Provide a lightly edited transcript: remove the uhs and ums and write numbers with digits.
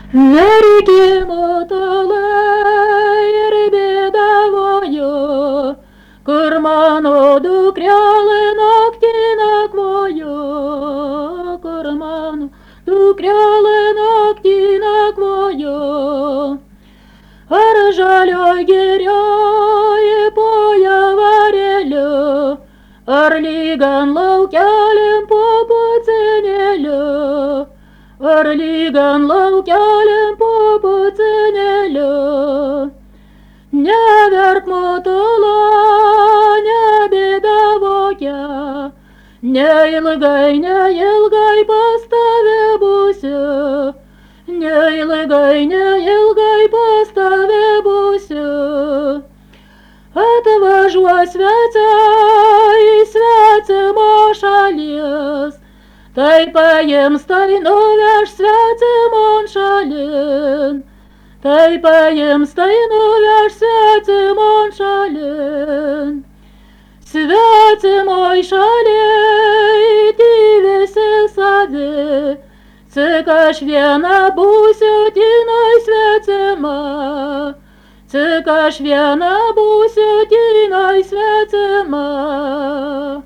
Nereikimo tolai ir bėdavojo, kur mano dukrelė naktį nakvojo, kur mano dukrelė naktį nakvojo. Ar žalioj girioj po javarėliu, ar lygan laukelėm po pucenėliu, ar lygan laukelėm po pucenėliu. Neverk motula, nebėdavokia, neilgai, neilgai pas tave būsiu, neilgai, neilgai pas tave būsiu. Atvažiuos svečiai iš svetimo šalies, tai paims, tai nuveš svetimon šalin, tai paims, tai nuveš svetimon šalin. Svetimoj šaliai tyvėsi savi, tik aš viena būsiu tynoj svetima, tik aš viena būsiu tynoj svetima.